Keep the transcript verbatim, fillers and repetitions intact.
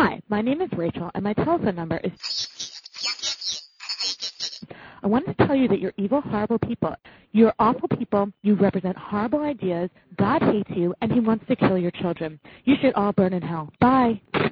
Hi, my name is Rachel, and my telephone number is... I wanted to tell you that you're evil, horrible people. You're awful people. You represent horrible ideas. God hates you, and he wants to kill your children. You should all burn in hell. Bye.